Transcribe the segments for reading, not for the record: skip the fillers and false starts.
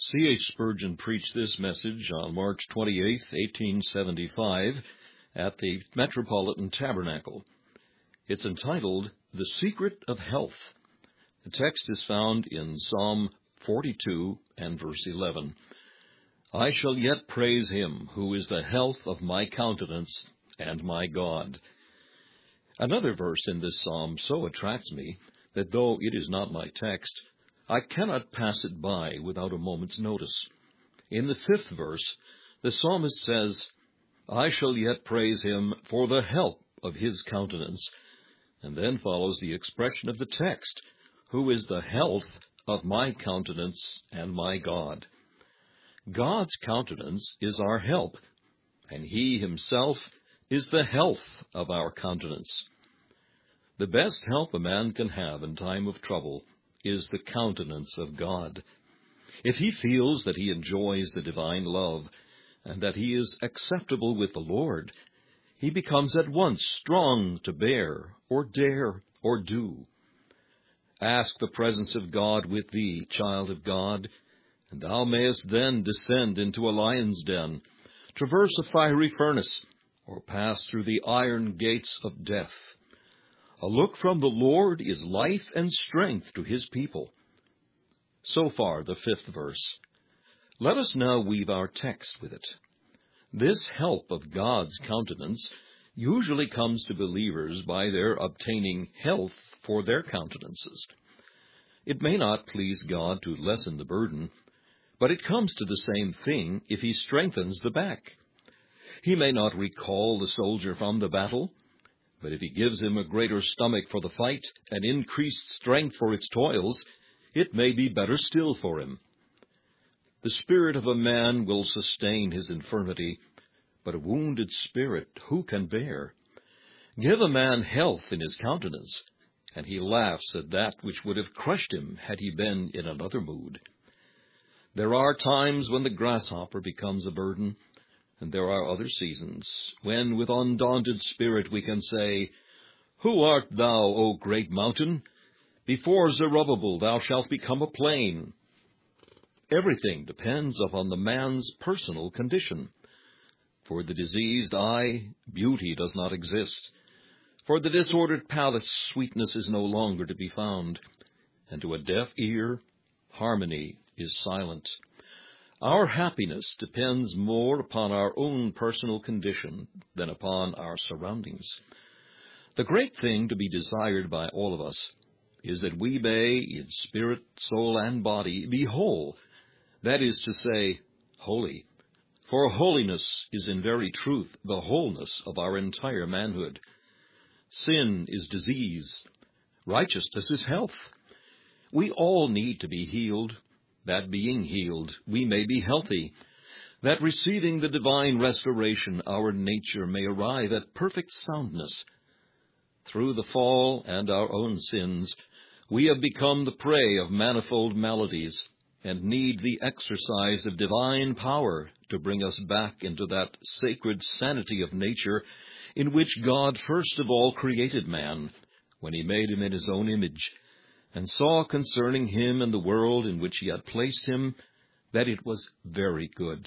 C. H. Spurgeon preached this message on March 28, 1875, at the Metropolitan Tabernacle. It's entitled, The Secret of Health. The text is found in Psalm 42 and verse 11. I shall yet praise him who is the health of my countenance and my God. Another verse in this psalm so attracts me that though it is not my text, I cannot pass it by without a moment's notice. In the 5th verse, the psalmist says, I shall yet praise him for the help of his countenance, and then follows the expression of the text, who is the health of my countenance and my God. God's countenance is our help, and he himself is the health of our countenance. The best help a man can have in time of trouble is the countenance of God. If he feels that he enjoys the divine love and that he is acceptable with the Lord, he becomes at once strong to bear or dare or do. Ask the presence of God with thee, child of God, and thou mayest then descend into a lion's den, traverse a fiery furnace, or pass through the iron gates of death. A look from the Lord is life and strength to his people. So far, the 5th verse. Let us now weave our text with it. This help of God's countenance usually comes to believers by their obtaining health for their countenances. It may not please God to lessen the burden, but it comes to the same thing if he strengthens the back. He may not recall the soldier from the battle, but if he gives him a greater stomach for the fight and increased strength for its toils, it may be better still for him. The spirit of a man will sustain his infirmity, but a wounded spirit who can bear? Give a man health in his countenance, and he laughs at that which would have crushed him had he been in another mood. There are times when the grasshopper becomes a burden, and there are other seasons when, with undaunted spirit, we can say, Who art thou, O great mountain? Before Zerubbabel thou shalt become a plain. Everything depends upon the man's personal condition. For the diseased eye, beauty does not exist. For the disordered palate, sweetness is no longer to be found. And to a deaf ear, harmony is silent. Our happiness depends more upon our own personal condition than upon our surroundings. The great thing to be desired by all of us is that we may, in spirit, soul, and body, be whole, that is to say, holy. For holiness is in very truth the wholeness of our entire manhood. Sin is disease. Righteousness is health. We all need to be healed, that being healed, we may be healthy, that receiving the divine restoration, our nature may arrive at perfect soundness. Through the fall and our own sins, we have become the prey of manifold maladies, and need the exercise of divine power to bring us back into that sacred sanity of nature in which God first of all created man, when he made him in his own image, and saw concerning him and the world in which he had placed him, that it was very good.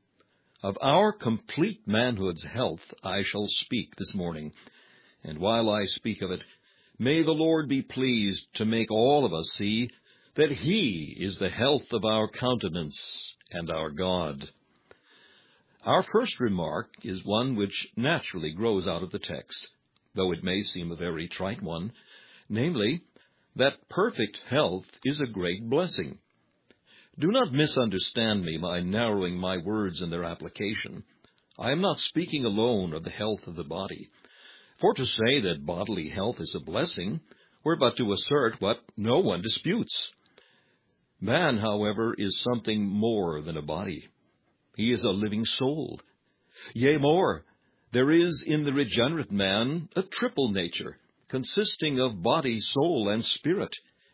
Of our complete manhood's health I shall speak this morning, and while I speak of it, may the Lord be pleased to make all of us see that he is the health of our countenance and our God. Our first remark is one which naturally grows out of the text, though it may seem a very trite one, namely, that perfect health is a great blessing. Do not misunderstand me by narrowing my words in their application. I am not speaking alone of the health of the body. For to say that bodily health is a blessing were but to assert what no one disputes. Man, however, is something more than a body. He is a living soul. Yea, more, there is in the regenerate man a triple nature, consisting of body, soul, and spirit.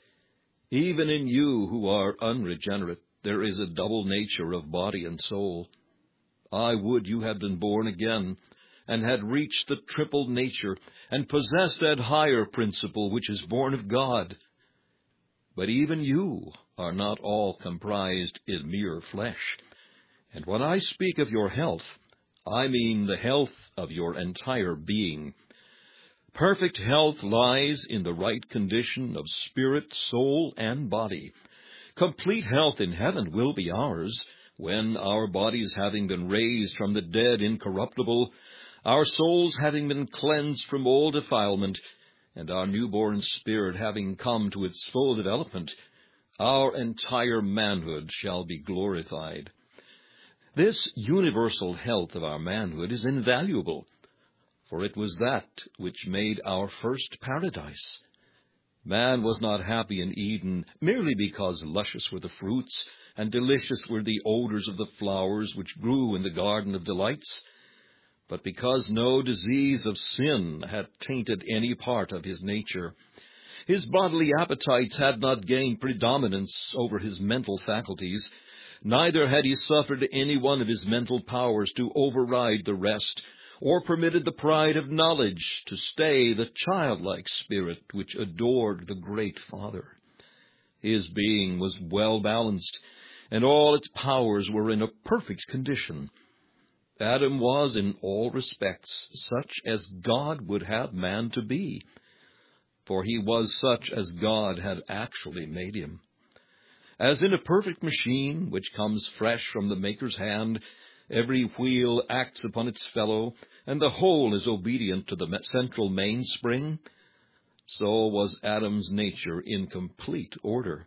Even in you who are unregenerate, there is a double nature of body and soul. I would you had been born again, and had reached the triple nature, and possessed that higher principle which is born of God. But even you are not all comprised in mere flesh. And when I speak of your health, I mean the health of your entire being. Perfect health lies in the right condition of spirit, soul, and body. Complete health in heaven will be ours, when our bodies having been raised from the dead incorruptible, our souls having been cleansed from all defilement, and our newborn spirit having come to its full development, our entire manhood shall be glorified. This universal health of our manhood is invaluable, for it was that which made our first paradise. Man was not happy in Eden merely because luscious were the fruits and delicious were the odors of the flowers which grew in the garden of delights, but because no disease of sin had tainted any part of his nature. His bodily appetites had not gained predominance over his mental faculties, neither had he suffered any one of his mental powers to override the rest, or permitted the pride of knowledge to stay the childlike spirit which adored the great Father. His being was well balanced, and all its powers were in a perfect condition. Adam was in all respects such as God would have man to be, for he was such as God had actually made him. As in a perfect machine which comes fresh from the maker's hand, every wheel acts upon its fellow, and the whole is obedient to the central mainspring, so was Adam's nature in complete order.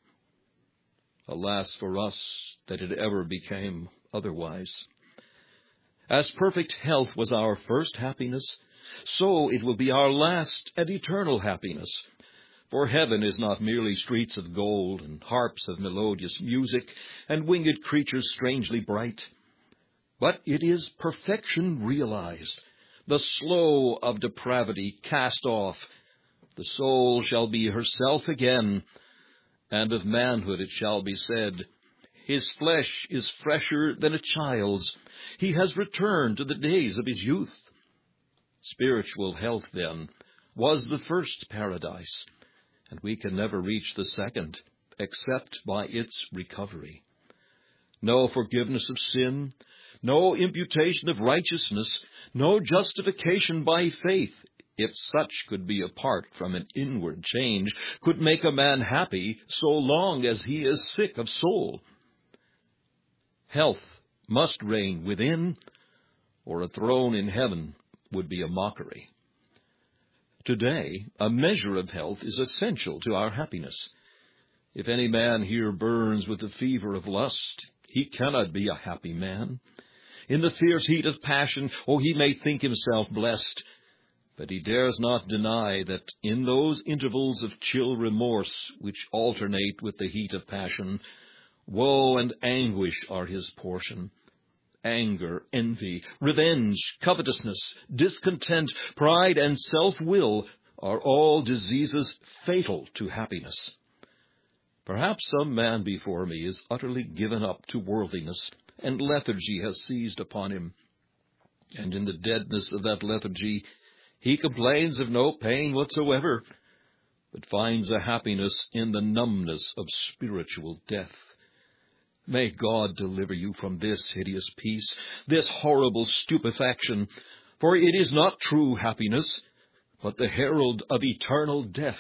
Alas for us that it ever became otherwise. As perfect health was our first happiness, so it will be our last and eternal happiness. For heaven is not merely streets of gold and harps of melodious music and winged creatures strangely bright, but it is perfection realized, the slough of depravity cast off. The soul shall be herself again, and of manhood it shall be said, his flesh is fresher than a child's. He has returned to the days of his youth. Spiritual health, then, was the first paradise, and we can never reach the second except by its recovery. No forgiveness of sin, no imputation of righteousness, no justification by faith, if such could be apart from an inward change, could make a man happy so long as he is sick of soul. Health must reign within, or a throne in heaven would be a mockery. Today, a measure of health is essential to our happiness. If any man here burns with the fever of lust, he cannot be a happy man. In the fierce heat of passion, he may think himself blessed, but he dares not deny that in those intervals of chill remorse which alternate with the heat of passion, woe and anguish are his portion. Anger, envy, revenge, covetousness, discontent, pride, and self-will are all diseases fatal to happiness. Perhaps some man before me is utterly given up to worldliness, and lethargy has seized upon him. And in the deadness of that lethargy, he complains of no pain whatsoever, but finds a happiness in the numbness of spiritual death. May God deliver you from this hideous peace, this horrible stupefaction, for it is not true happiness, but the herald of eternal death.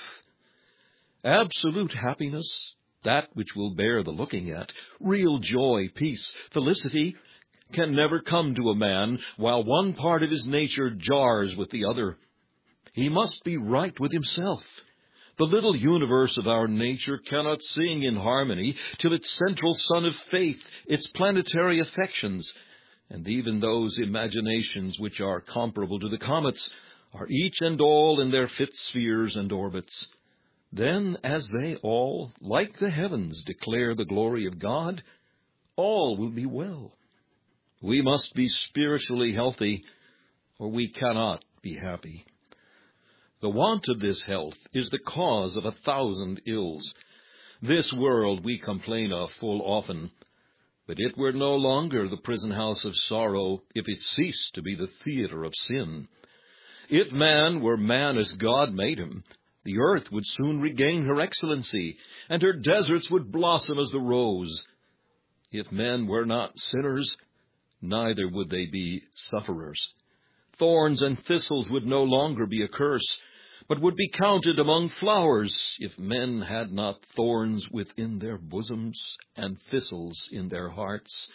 Absolute happiness, that which will bear the looking at, real joy, peace, felicity, can never come to a man while one part of his nature jars with the other. He must be right with himself. The little universe of our nature cannot sing in harmony till its central sun of faith, its planetary affections, and even those imaginations which are comparable to the comets, are each and all in their fit spheres and orbits. Then, as they all, like the heavens, declare the glory of God, all will be well. We must be spiritually healthy, or we cannot be happy. The want of this health is the cause of 1,000 ills. This world we complain of full often, but it were no longer the prison house of sorrow if it ceased to be the theater of sin. If man were man as God made him, The earth would soon regain her excellency, and her deserts would blossom as the rose. If men were not sinners, neither would they be sufferers. Thorns and thistles would no longer be a curse, but would be counted among flowers, if men had not thorns within their bosoms and thistles in their hearts.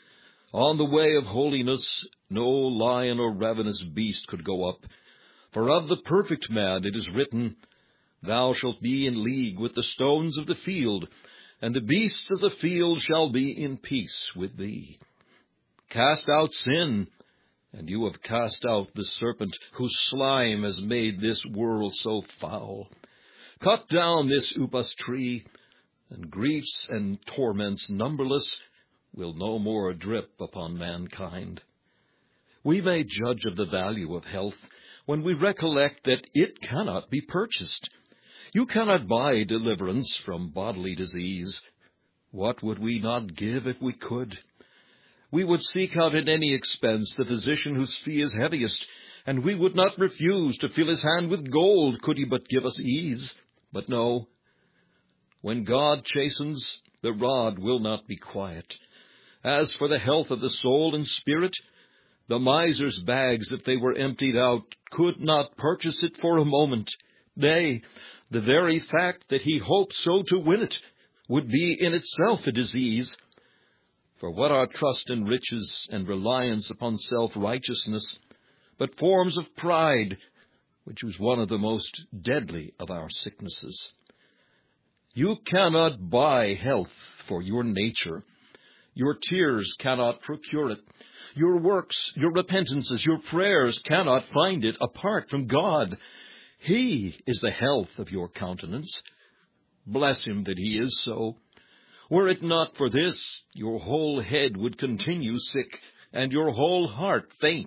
On the way of holiness no lion or ravenous beast could go up, for of the perfect man it is written, Thou shalt be in league with the stones of the field, and the beasts of the field shall be in peace with thee. Cast out sin, and you have cast out the serpent, whose slime has made this world so foul. Cut down this upas tree, and griefs and torments numberless will no more drip upon mankind. We may judge of the value of health when we recollect that it cannot be purchased. You cannot buy deliverance from bodily disease. What would we not give if we could? We would seek out at any expense the physician whose fee is heaviest, and we would not refuse to fill his hand with gold could he but give us ease. But no, when God chastens, the rod will not be quiet. As for the health of the soul and spirit, the miser's bags, if they were emptied out, could not purchase it for a moment. Nay, the very fact that he hoped so to win it would be in itself a disease. For what are trust in riches and reliance upon self-righteousness, but forms of pride, which is one of the most deadly of our sicknesses? You cannot buy health for your nature. Your tears cannot procure it. Your works, your repentances, your prayers cannot find it apart from God. He is the health of your countenance. Bless him that he is so. Were it not for this, your whole head would continue sick, and your whole heart faint.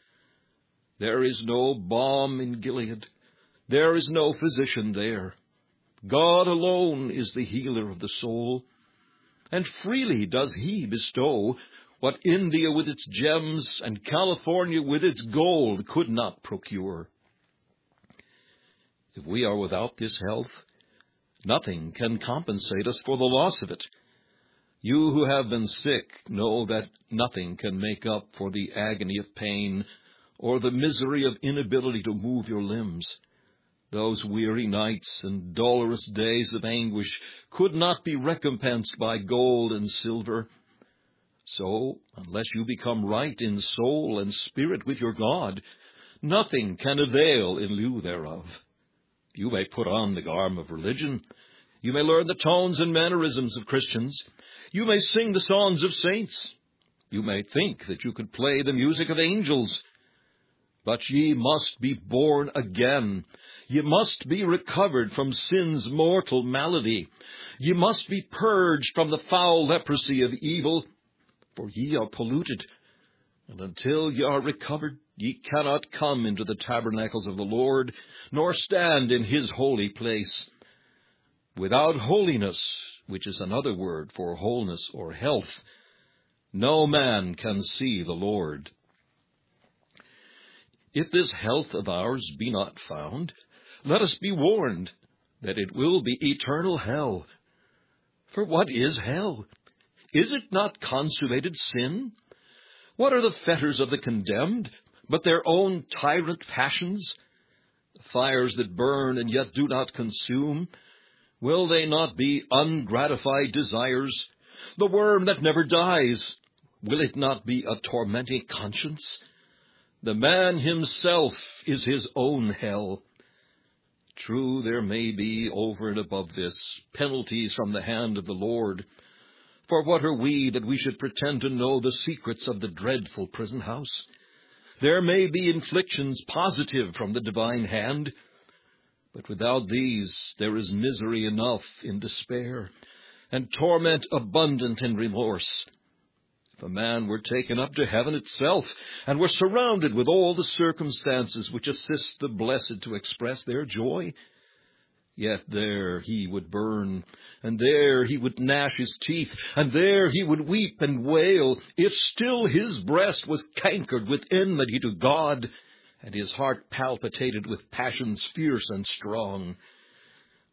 There is no balm in Gilead. There is no physician there. God alone is the healer of the soul, and freely does he bestow what India with its gems and California with its gold could not procure. If we are without this health, nothing can compensate us for the loss of it. You who have been sick know that nothing can make up for the agony of pain or the misery of inability to move your limbs. Those weary nights and dolorous days of anguish could not be recompensed by gold and silver. So, unless you become right in soul and spirit with your God, nothing can avail in lieu thereof. You may put on the garb of religion. You may learn the tones and mannerisms of Christians. You may sing the songs of saints. You may think that you could play the music of angels. But ye must be born again. Ye must be recovered from sin's mortal malady. Ye must be purged from the foul leprosy of evil, for ye are polluted. And until ye are recovered, ye cannot come into the tabernacles of the Lord, nor stand in his holy place. Without holiness, which is another word for wholeness or health, no man can see the Lord. If this health of ours be not found, let us be warned that it will be eternal hell. For what is hell? Is it not consummated sin? What are the fetters of the condemned but their own tyrant passions? The fires that burn and yet do not consume, will they not be ungratified desires? The worm that never dies, will it not be a tormenting conscience? The man himself is his own hell. True, there may be, over and above this, penalties from the hand of the Lord. For what are we that we should pretend to know the secrets of the dreadful prison house? There may be inflictions positive from the divine hand, but without these there is misery enough in despair, and torment abundant in remorse. If a man were taken up to heaven itself, and were surrounded with all the circumstances which assist the blessed to express their joy, yet there he would burn, and there he would gnash his teeth, and there he would weep and wail, if still his breast was cankered with enmity to God, and his heart palpitated with passions fierce and strong.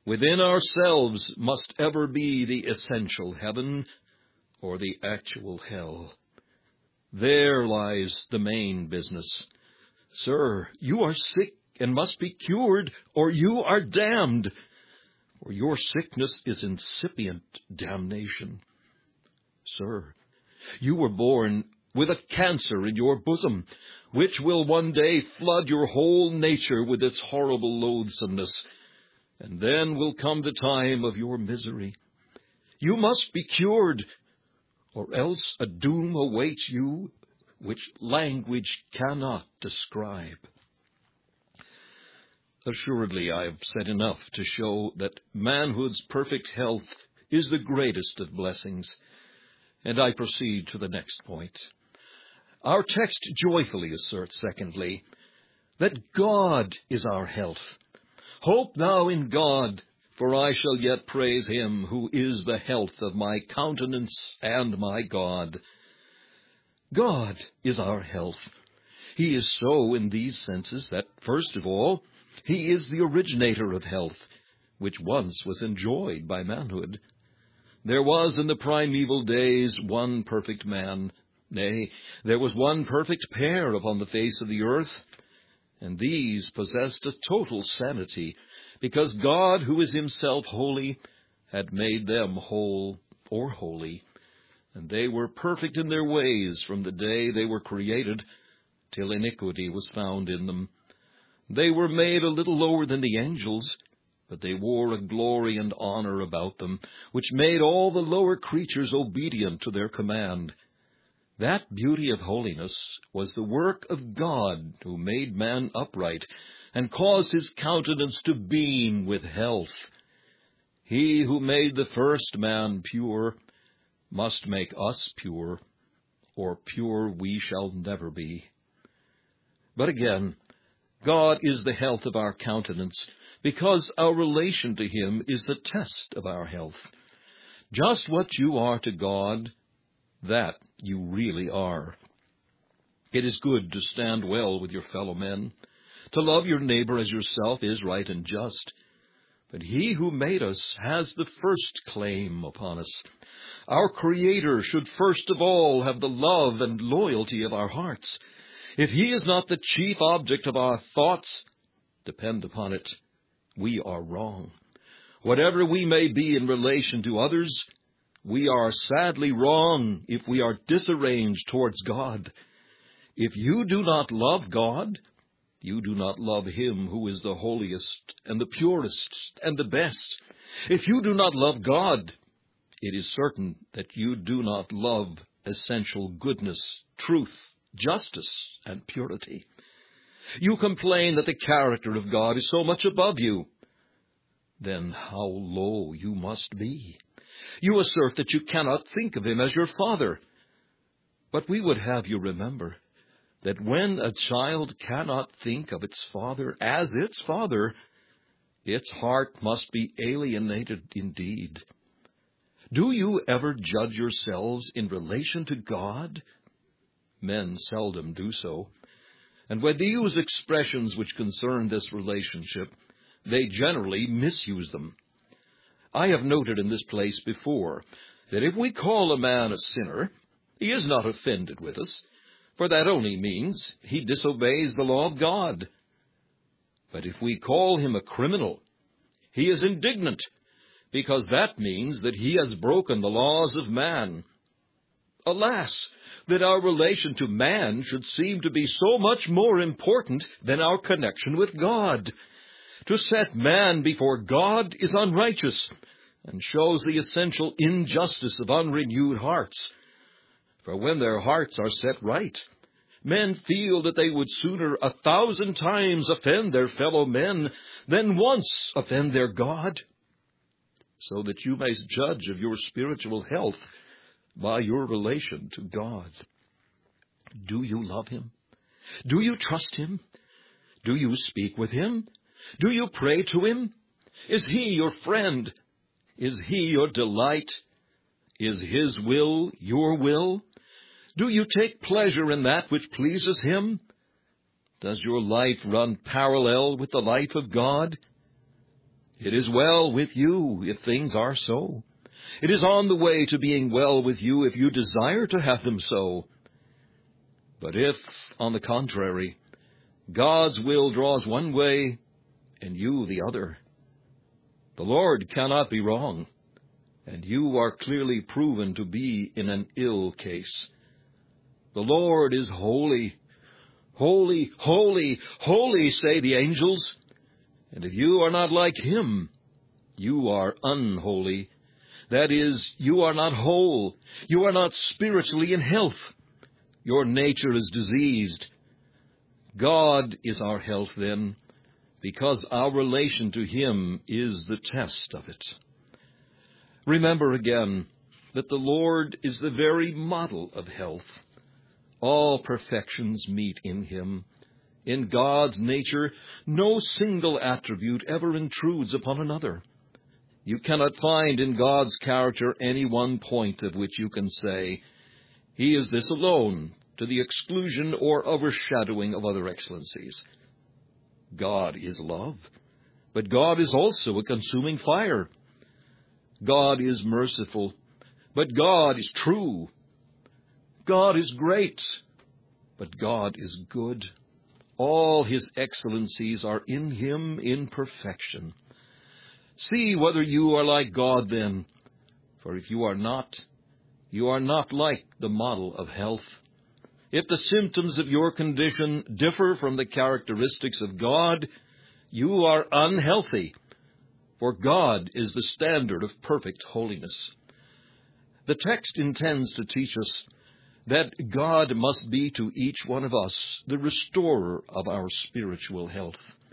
Within ourselves must ever be the essential heaven or the actual hell. There lies the main business. Sir, you are sick and must be cured, or you are damned, for your sickness is incipient damnation. Sir, you were born with a cancer in your bosom, which will one day flood your whole nature with its horrible loathsomeness, and then will come the time of your misery. You must be cured, or else a doom awaits you which language cannot describe. Assuredly, I have said enough to show that manhood's perfect health is the greatest of blessings, and I proceed to the next point. Our text joyfully asserts, secondly, that God is our health. Hope thou in God, for I shall yet praise him who is the health of my countenance and my God. God is our health. He is so in these senses that, first of all, he is the originator of health, which once was enjoyed by manhood. There was in the primeval days one perfect man, nay, there was one perfect pair upon the face of the earth, and these possessed a total sanity, because God, who is himself holy, had made them whole or holy, and they were perfect in their ways from the day they were created till iniquity was found in them. They were made a little lower than the angels, but they wore a glory and honor about them, which made all the lower creatures obedient to their command. That beauty of holiness was the work of God, who made man upright, and caused his countenance to beam with health. He who made the first man pure must make us pure, or pure we shall never be. But again, God is the health of our countenance, because our relation to him is the test of our health. Just what you are to God, that you really are. It is good to stand well with your fellow men. To love your neighbor as yourself is right and just. But he who made us has the first claim upon us. Our Creator should first of all have the love and loyalty of our hearts. If he is not the chief object of our thoughts, depend upon it, we are wrong. Whatever we may be in relation to others, we are sadly wrong if we are disarranged towards God. If you do not love God, you do not love him who is the holiest and the purest and the best. If you do not love God, it is certain that you do not love essential goodness, truth, justice, and purity. You complain that the character of God is so much above you. Then how low you must be. You assert that you cannot think of him as your father. But we would have you remember that when a child cannot think of its father as its father, its heart must be alienated indeed. Do you ever judge yourselves in relation to God? Men seldom do so. And when they use expressions which concern this relationship, they generally misuse them. I have noted in this place before that if we call a man a sinner, he is not offended with us, for that only means he disobeys the law of God. But if we call him a criminal, he is indignant, because that means that he has broken the laws of man. Alas, that our relation to man should seem to be so much more important than our connection with God. To set man before God is unrighteous, and shows the essential injustice of unrenewed hearts. For when their hearts are set right, men feel that they would sooner 1,000 times offend their fellow men than once offend their God. So that you may judge of your spiritual health by your relation to God. Do you love him? Do you trust him? Do you speak with him? Do you pray to him? Is he your friend? Is he your delight? Is his will your will? Do you take pleasure in that which pleases him? Does your life run parallel with the life of God? It is well with you if things are so. It is on the way to being well with you if you desire to have them so. But if, on the contrary, God's will draws one way and you the other, the Lord cannot be wrong, and you are clearly proven to be in an ill case. The Lord is holy. Holy, holy, holy, say the angels. And if you are not like him, you are unholy. That is, you are not whole. You are not spiritually in health. Your nature is diseased. God is our health then, because our relation to him is the test of it. Remember again that the Lord is the very model of health. All perfections meet in him. In God's nature, no single attribute ever intrudes upon another. You cannot find in God's character any one point of which you can say, he is this alone, to the exclusion or overshadowing of other excellencies. God is love, but God is also a consuming fire. God is merciful, but God is true. God is great, but God is good. All his excellencies are in him in perfection. See whether you are like God then, for if you are not like the model of health. If the symptoms of your condition differ from the characteristics of God, you are unhealthy, for God is the standard of perfect holiness. The text intends to teach us that God must be to each one of us the restorer of our spiritual health.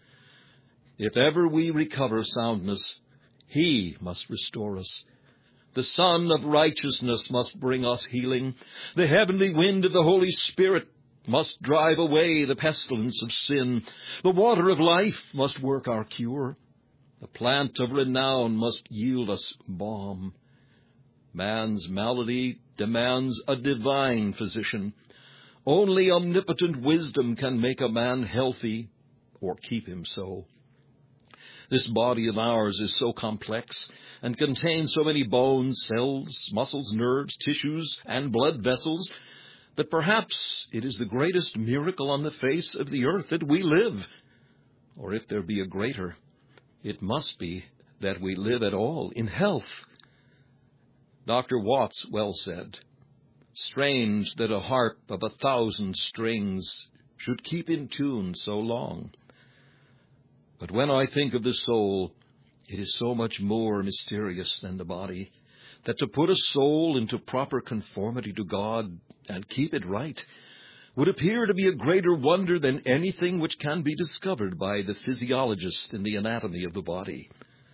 If ever we recover soundness, he must restore us. The Son of Righteousness must bring us healing. The heavenly wind of the Holy Spirit must drive away the pestilence of sin. The water of life must work our cure. The plant of renown must yield us balm. Man's malady demands a divine physician. Only omnipotent wisdom can make a man healthy or keep him so. This body of ours is so complex and contains so many bones, cells, muscles, nerves, tissues, and blood vessels that perhaps it is the greatest miracle on the face of the earth that we live. Or if there be a greater, it must be that we live at all in health. Dr. Watts well said, "Strange that a harp of 1,000 strings should keep in tune so long. But when I think of the soul, it is so much more mysterious than the body, that to put a soul into proper conformity to God and keep it right would appear to be a greater wonder than anything which can be discovered by the physiologist in the anatomy of the body.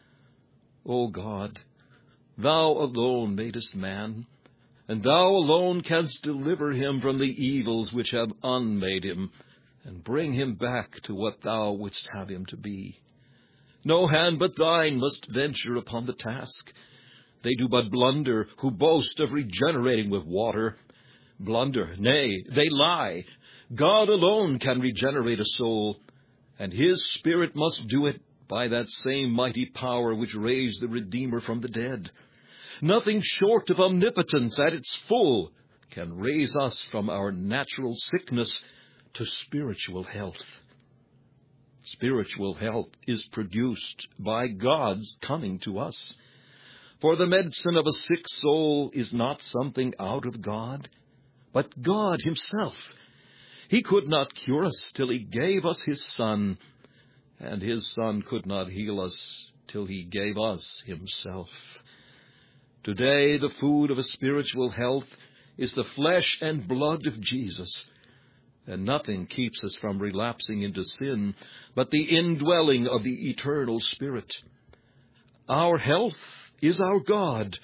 O God, thou alone madest man, and thou alone canst deliver him from the evils which have unmade him, and bring him back to what thou wouldst have him to be. No hand but thine must venture upon the task. They do but blunder who boast of regenerating with water. Blunder, nay, they lie. God alone can regenerate a soul, and his Spirit must do it by that same mighty power which raised the Redeemer from the dead. Nothing short of omnipotence at its full can raise us from our natural sickness to spiritual health. Spiritual health is produced by God's coming to us. For the medicine of a sick soul is not something out of God, but God himself. He could not cure us till he gave us his Son, and his Son could not heal us till he gave us himself. Today, the food of a spiritual health is the flesh and blood of Jesus, and nothing keeps us from relapsing into sin but the indwelling of the eternal Spirit. Our health is our God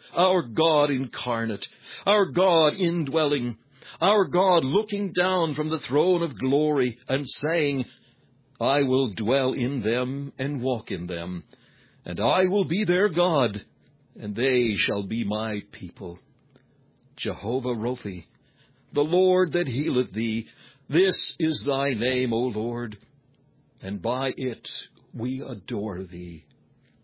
incarnate, our God indwelling, our God looking down from the throne of glory and saying, I will dwell in them and walk in them, and I will be their God, and they shall be my people. Jehovah Rophi, the Lord that healeth thee, this is thy name, O Lord, and by it we adore thee.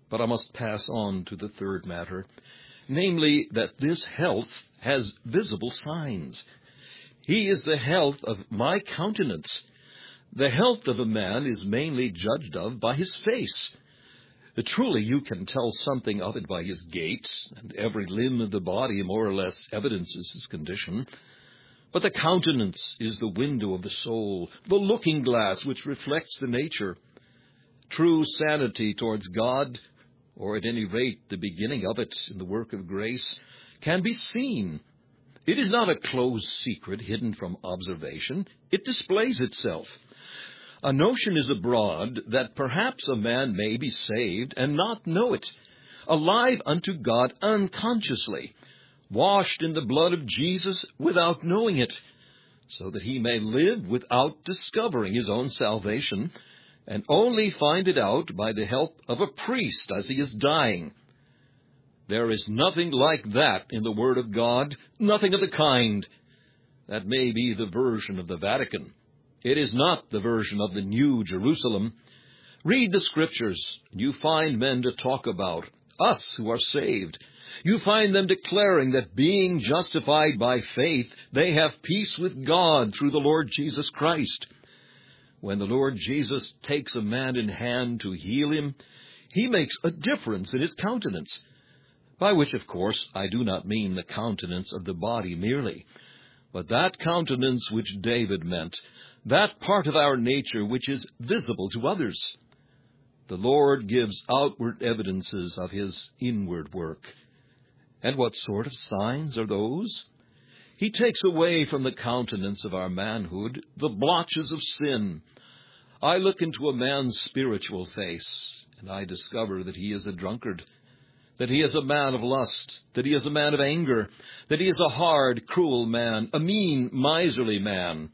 But I must pass on to the third matter, namely that this health has visible signs. He is the health of my countenance. The health of a man is mainly judged of by his face. Truly, you can tell something of it by his gait, and every limb of the body more or less evidences his condition. But the countenance is the window of the soul, the looking-glass which reflects the nature. True sanity towards God, or at any rate the beginning of it in the work of grace, can be seen. It is not a closed secret hidden from observation. It displays itself. A notion is abroad that perhaps a man may be saved and not know it, alive unto God unconsciously, washed in the blood of Jesus without knowing it, so that he may live without discovering his own salvation, and only find it out by the help of a priest as he is dying. There is nothing like that in the Word of God, nothing of the kind. That may be the version of the Vatican. It is not the version of the New Jerusalem. Read the Scriptures, and you find men to talk about, us who are saved. You find them declaring that being justified by faith, they have peace with God through the Lord Jesus Christ. When the Lord Jesus takes a man in hand to heal him, he makes a difference in his countenance, by which, of course, I do not mean the countenance of the body merely, but that countenance which David meant, that part of our nature which is visible to others. The Lord gives outward evidences of his inward work. And what sort of signs are those? He takes away from the countenance of our manhood the blotches of sin. I look into a man's spiritual face, and I discover that he is a drunkard, that he is a man of lust, that he is a man of anger, that he is a hard, cruel man, a mean, miserly man.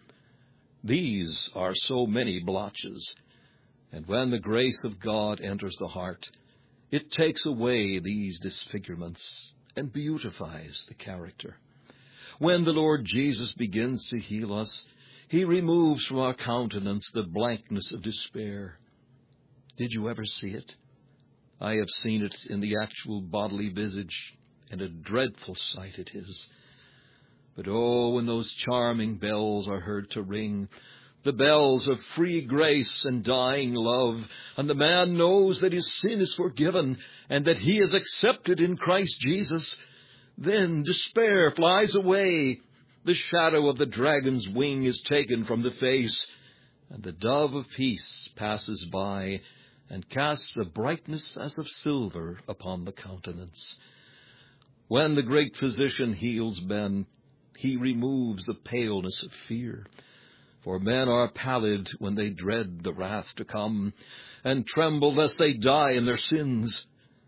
These are so many blotches, and when the grace of God enters the heart, it takes away these disfigurements and beautifies the character. When the Lord Jesus begins to heal us, he removes from our countenance the blankness of despair. Did you ever see it? I have seen it in the actual bodily visage, and a dreadful sight it is. But oh, when those charming bells are heard to ring, the bells of free grace and dying love, and the man knows that his sin is forgiven and that he is accepted in Christ Jesus, then despair flies away. The shadow of the dragon's wing is taken from the face, and the dove of peace passes by and casts a brightness as of silver upon the countenance. When the great physician heals men, he removes the paleness of fear. For men are pallid when they dread the wrath to come, and tremble lest they die in their sins.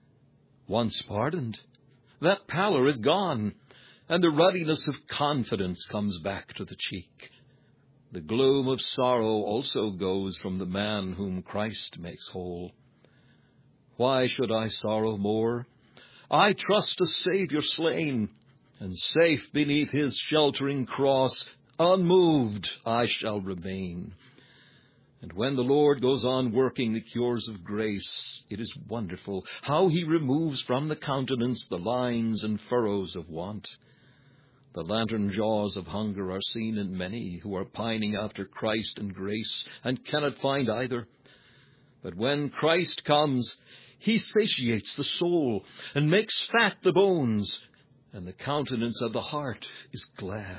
Once pardoned, that pallor is gone, and the ruddiness of confidence comes back to the cheek. The gloom of sorrow also goes from the man whom Christ makes whole. Why should I sorrow more? I trust a Savior slain, and safe beneath his sheltering cross, unmoved I shall remain. And when the Lord goes on working the cures of grace, it is wonderful how he removes from the countenance the lines and furrows of want. The lantern jaws of hunger are seen in many who are pining after Christ and grace and cannot find either. But when Christ comes, he satiates the soul and makes fat the bones, and the countenance of the heart is glad.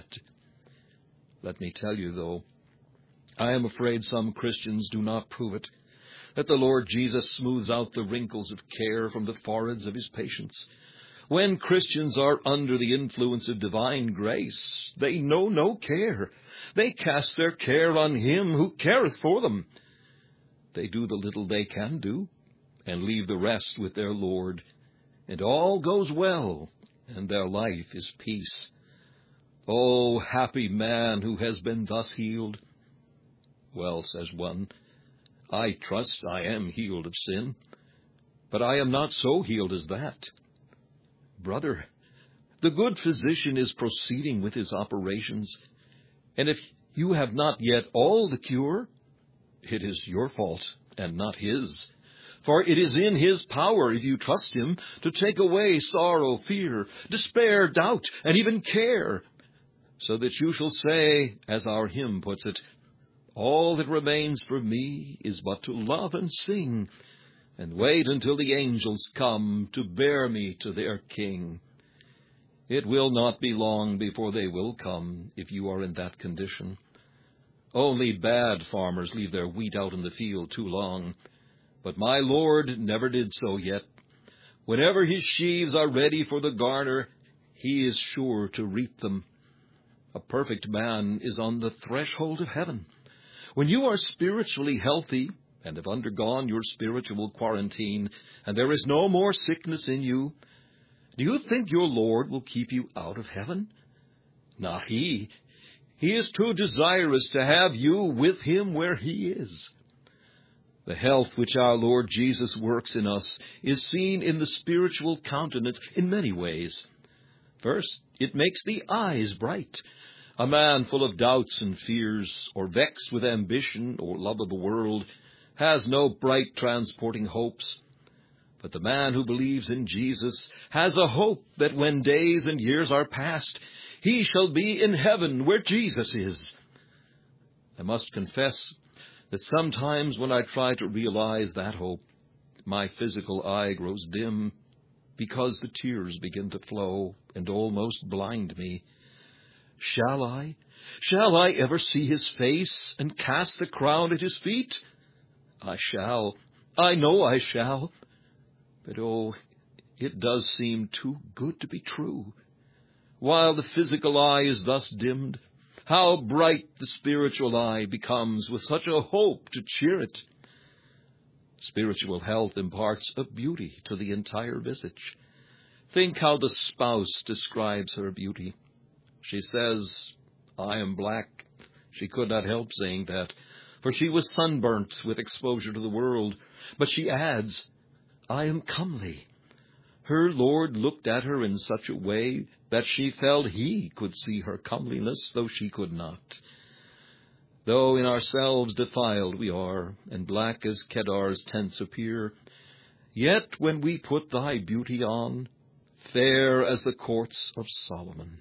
Let me tell you, though, I am afraid some Christians do not prove it, that the Lord Jesus smooths out the wrinkles of care from the foreheads of his patients. When Christians are under the influence of divine grace, they know no care. They cast their care on him who careth for them. They do the little they can do, and leave the rest with their Lord, and all goes well, and their life is peace. Oh, happy man who has been thus healed. Well, says one, I trust I am healed of sin, but I am not so healed as that. Brother, the good physician is proceeding with his operations, and if you have not yet all the cure, it is your fault and not his. For it is in his power, if you trust him, to take away sorrow, fear, despair, doubt, and even care, so that you shall say, as our hymn puts it, all that remains for me is but to love and sing, and wait until the angels come to bear me to their King. It will not be long before they will come, if you are in that condition. Only bad farmers leave their wheat out in the field too long, but my Lord never did so yet. Whenever his sheaves are ready for the garner, he is sure to reap them. A perfect man is on the threshold of heaven. When you are spiritually healthy and have undergone your spiritual quarantine, and there is no more sickness in you, do you think your Lord will keep you out of heaven? Not he. He is too desirous to have you with him where he is. The health which our Lord Jesus works in us is seen in the spiritual countenance in many ways. First, it makes the eyes bright. A man full of doubts and fears, or vexed with ambition or love of the world, has no bright transporting hopes. But the man who believes in Jesus has a hope that when days and years are past, he shall be in heaven where Jesus is. I must confess that sometimes when I try to realize that hope, my physical eye grows dim because the tears begin to flow and almost blind me. Shall I ever see his face and cast the crown at his feet? I shall. I know I shall. But oh, it does seem too good to be true. While the physical eye is thus dimmed, how bright the spiritual eye becomes with such a hope to cheer it. Spiritual health imparts a beauty to the entire visage. Think how the spouse describes her beauty. She says, I am black. She could not help saying that, for she was sunburnt with exposure to the world. But she adds, I am comely. Her Lord looked at her in such a way that she felt he could see her comeliness, though she could not. Though in ourselves defiled we are, and black as Kedar's tents appear, yet when we put thy beauty on, fair as the courts of Solomon.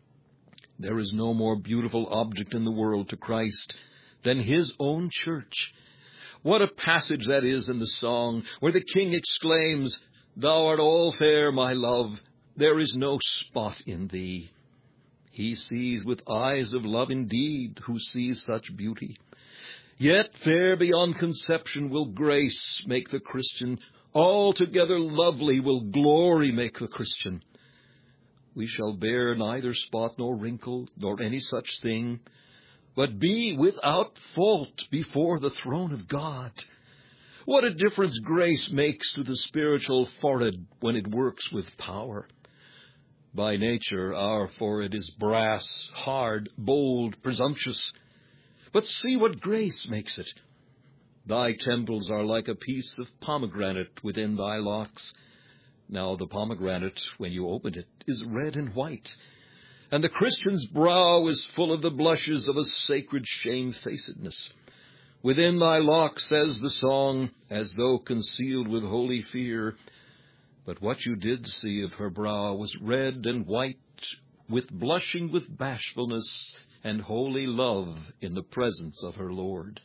There is no more beautiful object in the world to Christ than his own church. What a passage that is in the song, where the King exclaims, Thou art all fair, my love, there is no spot in thee. He sees with eyes of love indeed, who sees such beauty. Yet fair beyond conception will grace make the Christian, altogether lovely will glory make the Christian. We shall bear neither spot nor wrinkle, nor any such thing, but be without fault before the throne of God. What a difference grace makes to the spiritual forehead when it works with power. By nature, our forehead is brass, hard, bold, presumptuous. But see what grace makes it. Thy temples are like a piece of pomegranate within thy locks. Now the pomegranate, when you open it, is red and white, and the Christian's brow is full of the blushes of a sacred shamefacedness. Within thy locks, says the song, as though concealed with holy fear. But what you did see of her brow was red and white, with blushing with bashfulness and holy love in the presence of her Lord.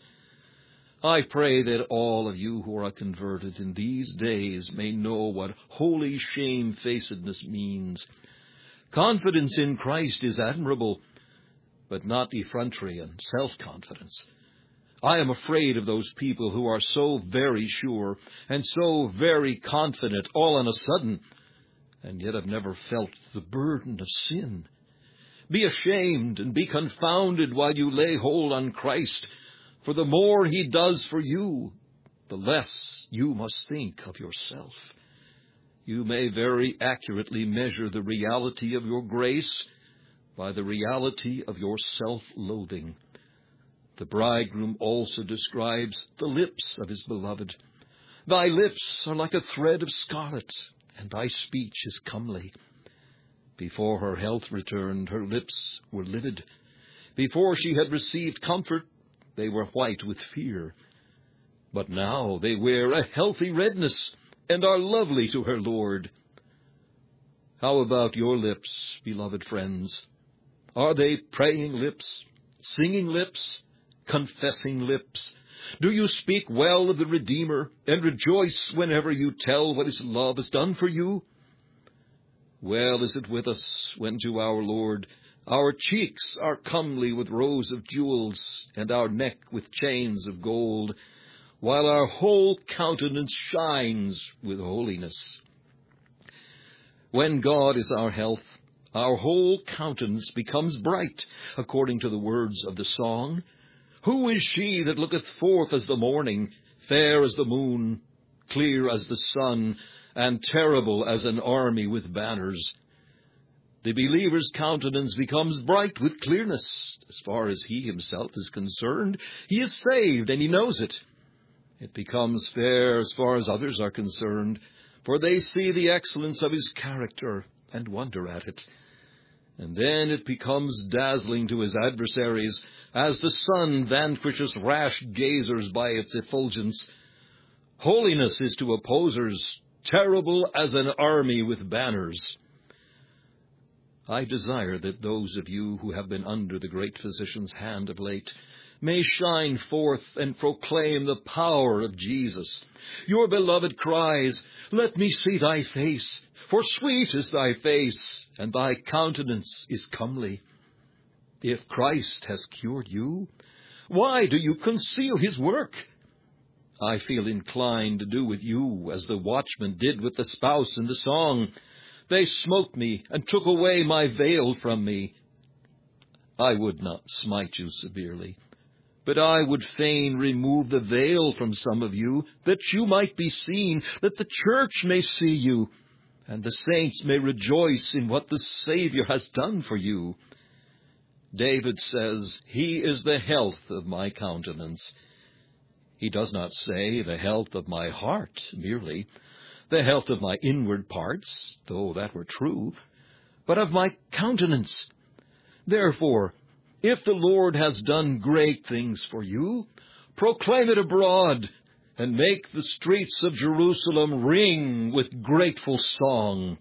I pray that all of you who are converted in these days may know what holy shamefacedness means. Confidence in Christ is admirable, but not effrontery and self-confidence. I am afraid of those people who are so very sure and so very confident all on a sudden, and yet have never felt the burden of sin. Be ashamed and be confounded while you lay hold on Christ, for the more he does for you, the less you must think of yourself. You may very accurately measure the reality of your grace by the reality of your self-loathing. The bridegroom also describes the lips of his beloved. Thy lips are like a thread of scarlet, and thy speech is comely. Before her health returned, her lips were livid. Before she had received comfort, they were white with fear. but now they wear a healthy redness and are lovely to her Lord. How about your lips, beloved friends? Are they praying lips, singing lips, confessing lips? Do you speak well of the Redeemer and rejoice whenever you tell what His love has done for you? Well is it with us when to our Lord our cheeks are comely with rows of jewels, and our neck with chains of gold, while our whole countenance shines with holiness. When God is our health, our whole countenance becomes bright, according to the words of the song. Who is she that looketh forth as the morning, fair as the moon, clear as the sun, and terrible as an army with banners? The believer's countenance becomes bright with clearness. As far as he himself is concerned, he is saved, and he knows it. It becomes fair as far as others are concerned, for they see the excellence of his character and wonder at it. And then it becomes dazzling to his adversaries, as the sun vanquishes rash gazers by its effulgence. Holiness is to opposers terrible as an army with banners. I desire that those of you who have been under the great physician's hand of late may shine forth and proclaim the power of Jesus. Your beloved cries, "Let me see thy face, for sweet is thy face, and thy countenance is comely." If Christ has cured you, why do you conceal his work? I feel inclined to do with you as the watchman did with the spouse in the song. They smote me and took away my veil from me. I would not smite you severely, but I would fain remove the veil from some of you, that you might be seen, that the church may see you, and the saints may rejoice in what the Savior has done for you. David says, "He is the health of my countenance." He does not say the health of my heart merely, the health of my inward parts, though that were true, but of my countenance. Therefore, if the Lord has done great things for you, proclaim it abroad, and make the streets of Jerusalem ring with grateful song.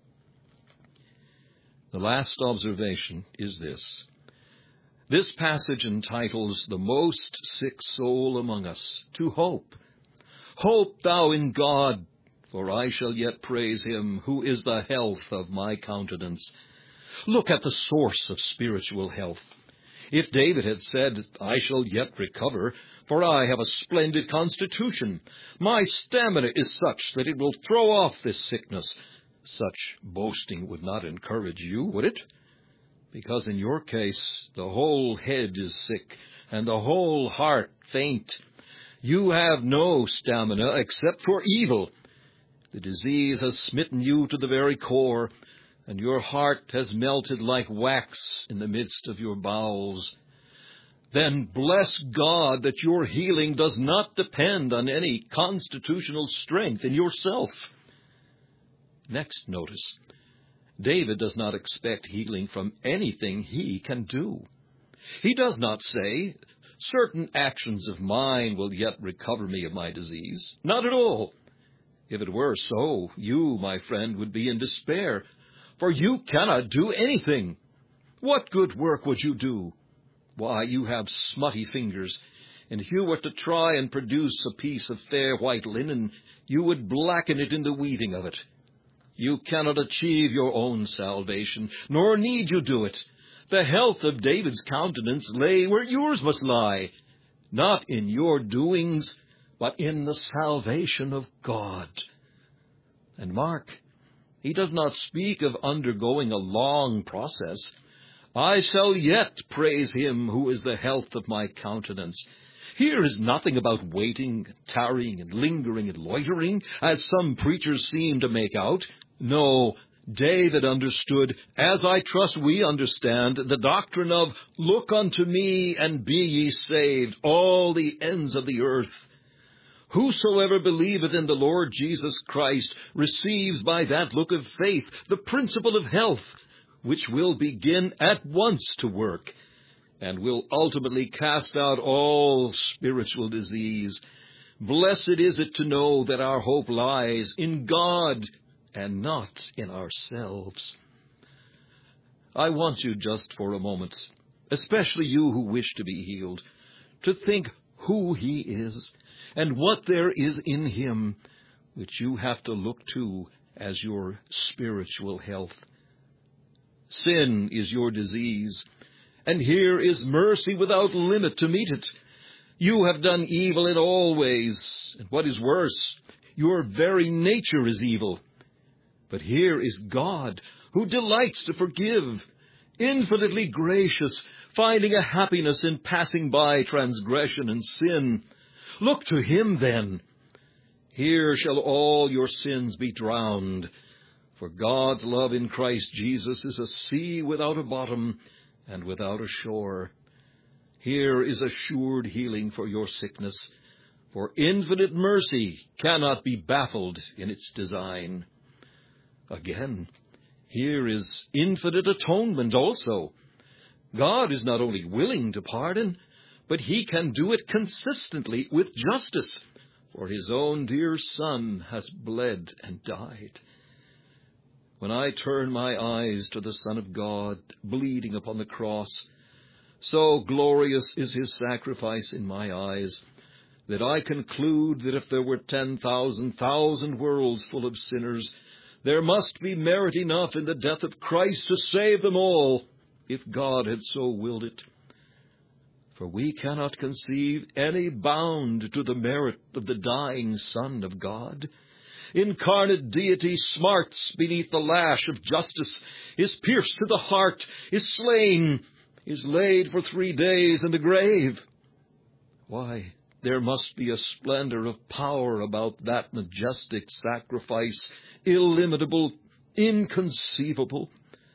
The last observation is this. This passage entitles the most sick soul among us to hope. Hope thou in God, for I shall yet praise him who is the health of my countenance. Look at the source of spiritual health. If David had said, "I shall yet recover, for I have a splendid constitution. My stamina is such that it will throw off this sickness," such boasting would not encourage you, would it? Because in your case, the whole head is sick, and the whole heart faint. You have no stamina except for evil. The disease has smitten you to the very core, and your heart has melted like wax in the midst of your bowels. Then bless God that your healing does not depend on any constitutional strength in yourself. Next, notice, David does not expect healing from anything he can do. He does not say, "Certain actions of mine will yet recover me of my disease." Not at all. If it were so, you, my friend, would be in despair, for you cannot do anything. What good work would you do? Why, you have smutty fingers, and if you were to try and produce a piece of fair white linen, you would blacken it in the weaving of it. You cannot achieve your own salvation, nor need you do it. The health of David's countenance lay where yours must lie, not in your doings, but in the salvation of God. And mark, he does not speak of undergoing a long process. I shall yet praise him who is the health of my countenance. Here is nothing about waiting, tarrying, and lingering, and loitering, as some preachers seem to make out. No, David understood, as I trust we understand, the doctrine of, "Look unto me, and be ye saved, all the ends of the earth." Whosoever believeth in the Lord Jesus Christ receives by that look of faith the principle of health, which will begin at once to work, and will ultimately cast out all spiritual disease, Blessed is it to know that our hope lies in God and not in ourselves. I want you just for a moment, especially you who wish to be healed, to think who He is and what there is in Him which you have to look to as your spiritual health. Sin is your disease, and here is mercy without limit to meet it. You have done evil in all ways, and what is worse, your very nature is evil. But here is God, who delights to forgive, infinitely gracious, finding a happiness in passing by transgression and sin. Look to Him then. Here shall all your sins be drowned, for God's love in Christ Jesus is a sea without a bottom and without a shore. Here is assured healing for your sickness, for infinite mercy cannot be baffled in its design. Again, here is infinite atonement also. God is not only willing to pardon, but He can do it consistently with justice, for His own dear Son has bled and died. When I turn my eyes to the Son of God bleeding upon the cross, so glorious is His sacrifice in my eyes, that I conclude that if there were 10,000 worlds full of sinners, there must be merit enough in the death of Christ to save them all, if God had so willed it. For we cannot conceive any bound to the merit of the dying Son of God. Incarnate deity smarts beneath the lash of justice, is pierced to the heart, is slain, is laid for 3 days in the grave. Why, there must be a splendor of power about that majestic sacrifice, illimitable, inconceivable.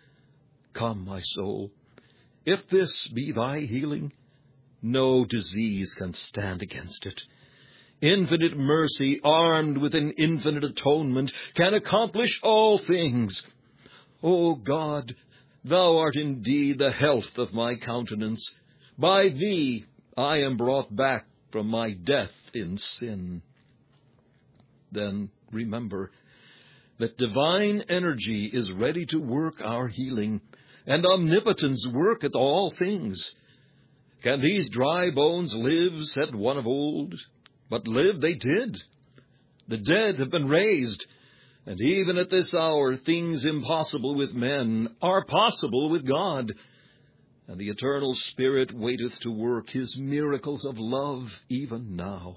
Come, my soul, if this be thy healing, no disease can stand against it. Infinite mercy, armed with an infinite atonement, can accomplish all things. O God, Thou art indeed the health of my countenance. By Thee I am brought back from my death in sin. Then remember that divine energy is ready to work our healing, and omnipotence worketh all things. Can these dry bones live, said one of old? But live they did. The dead have been raised, and even at this hour things impossible with men are possible with God. And the eternal Spirit waiteth to work His miracles of love even now.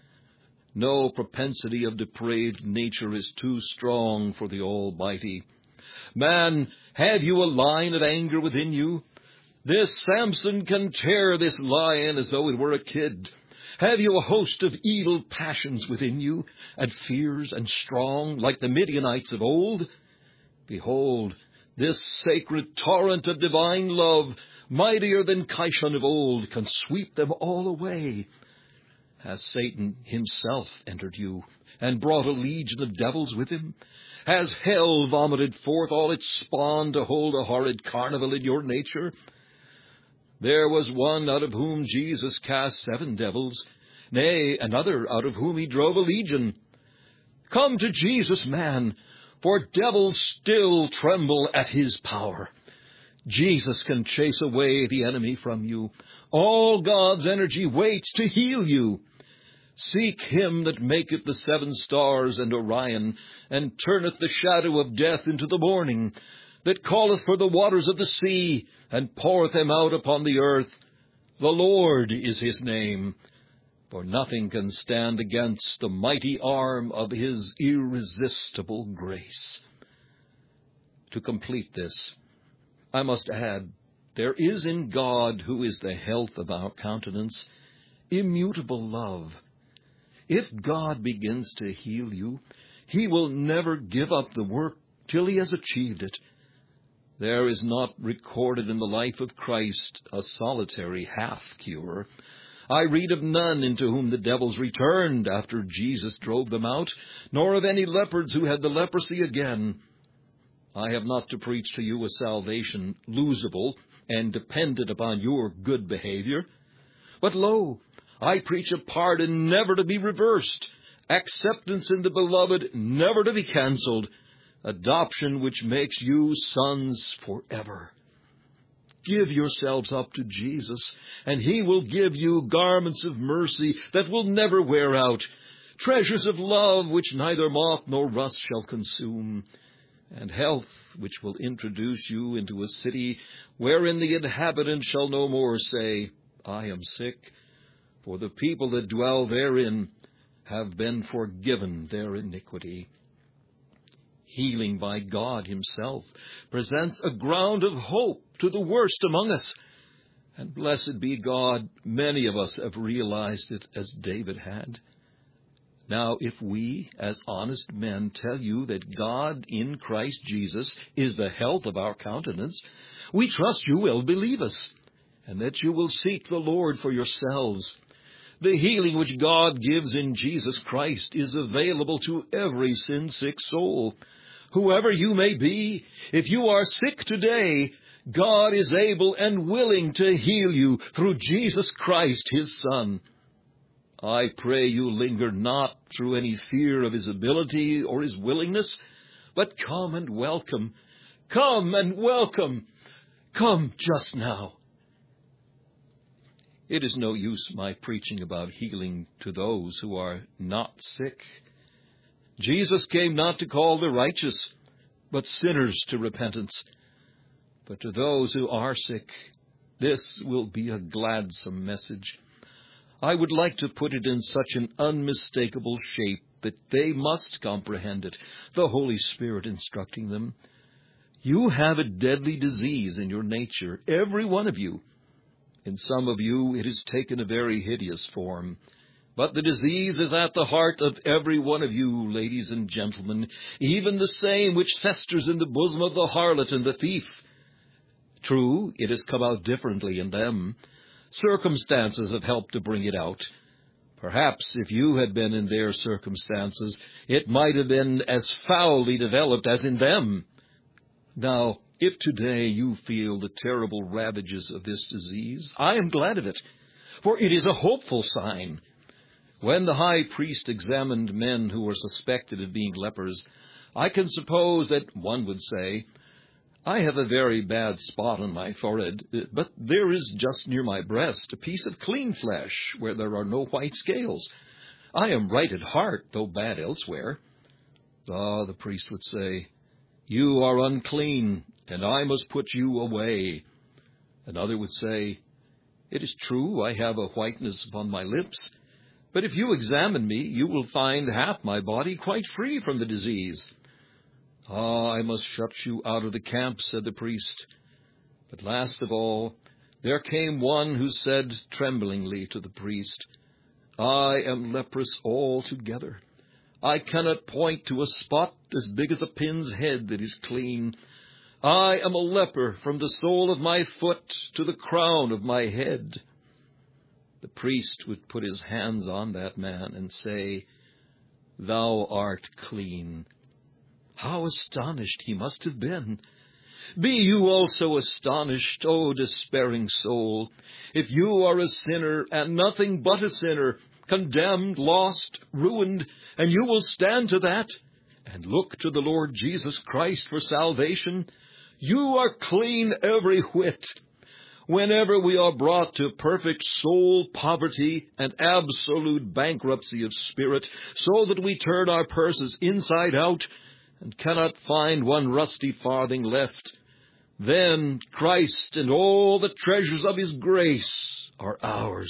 No propensity of depraved nature is too strong for the Almighty. Man, have you a lion of anger within you? This Samson can tear this lion as though it were a kid. Have you a host of evil passions within you, and fears and strong, like the Midianites of old? Behold, this sacred torrent of divine love, mightier than Kishon of old, can sweep them all away. Has Satan himself entered you, and brought a legion of devils with him? Has hell vomited forth all its spawn to hold a horrid carnival in your nature? There was one out of whom Jesus cast 7 devils, nay, another out of whom He drove a legion. Come to Jesus, man, for devils still tremble at His power. Jesus can chase away the enemy from you. All God's energy waits to heal you. Seek Him that maketh the 7 stars and Orion, and turneth the shadow of death into the morning, that calleth for the waters of the sea, and poureth them out upon the earth. The Lord is His name, for nothing can stand against the mighty arm of His irresistible grace. To complete this, I must add, there is in God, who is the health of our countenance, immutable love. If God begins to heal you, He will never give up the work till He has achieved it. There is not recorded in the life of Christ a solitary half-cure. I read of none into whom the devils returned after Jesus drove them out, nor of any leopards who had the leprosy again. I have not to preach to you a salvation losable and dependent upon your good behavior. But lo, I preach a pardon never to be reversed, acceptance in the beloved never to be canceled, adoption which makes you sons forever. Give yourselves up to Jesus, and He will give you garments of mercy that will never wear out, treasures of love which neither moth nor rust shall consume, and health which will introduce you into a city wherein the inhabitant shall no more say, I am sick, for the people that dwell therein have been forgiven their iniquity. Healing by God Himself presents a ground of hope to the worst among us. And blessed be God, many of us have realized it as David had. Now, if we, as honest men, tell you that God in Christ Jesus is the health of our countenance, we trust you will believe us, and that you will seek the Lord for yourselves. The healing which God gives in Jesus Christ is available to every sin-sick soul. Whoever you may be, if you are sick today, God is able and willing to heal you through Jesus Christ, His Son. I pray you linger not through any fear of His ability or His willingness, but come and welcome. Come and welcome. Come just now. It is no use my preaching about healing to those who are not sick. Jesus came not to call the righteous, but sinners to repentance. But to those who are sick, this will be a gladsome message. I would like to put it in such an unmistakable shape that they must comprehend it, the Holy Spirit instructing them. You have a deadly disease in your nature, every one of you. In some of you it has taken a very hideous form. But the disease is at the heart of every one of you, ladies and gentlemen, even the same which festers in the bosom of the harlot and the thief. True, it has come out differently in them. Circumstances have helped to bring it out. Perhaps if you had been in their circumstances, it might have been as foully developed as in them. Now, if today you feel the terrible ravages of this disease, I am glad of it, for it is a hopeful sign. When the high priest examined men who were suspected of being lepers, I can suppose that one would say, I have a very bad spot on my forehead, but there is just near my breast a piece of clean flesh where there are no white scales. I am right at heart, though bad elsewhere. Ah, the priest would say, you are unclean, and I must put you away. Another would say, it is true, I have a whiteness upon my lips, but if you examine me, you will find half my body quite free from the disease. Ah, I must shut you out of the camp, said the priest. But last of all, there came one who said tremblingly to the priest, I am leprous altogether. I cannot point to a spot as big as a pin's head that is clean. I am a leper from the sole of my foot to the crown of my head. The priest would put his hands on that man and say, Thou art clean. How astonished he must have been. Be you also astonished, O despairing soul, if you are a sinner and nothing but a sinner, condemned, lost, ruined, and you will stand to that and look to the Lord Jesus Christ for salvation. You are clean every whit. Whenever we are brought to perfect soul poverty and absolute bankruptcy of spirit, so that we turn our purses inside out and cannot find one rusty farthing left, then Christ and all the treasures of His grace are ours.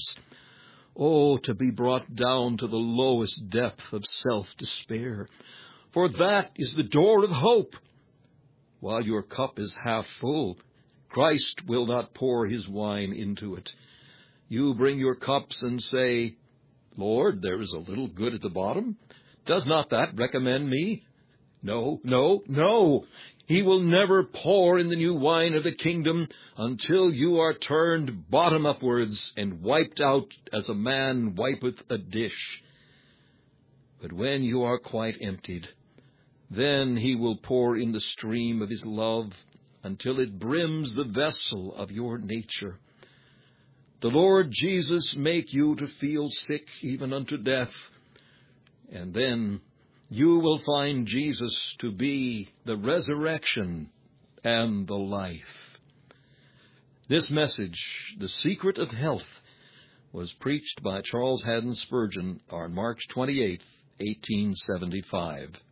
Oh, to be brought down to the lowest depth of self-despair, for that is the door of hope. While your cup is half full, Christ will not pour His wine into it. You bring your cups and say, Lord, there is a little good at the bottom. Does not that recommend me? No, no, no. He will never pour in the new wine of the kingdom until you are turned bottom upwards and wiped out as a man wipeth a dish. But when you are quite emptied, then He will pour in the stream of His love until it brims the vessel of your nature. the Lord Jesus make you to feel sick even unto death, and then you will find Jesus to be the resurrection and the life. This message, The Secret of Health, was preached by Charles Haddon Spurgeon on March 28, 1875.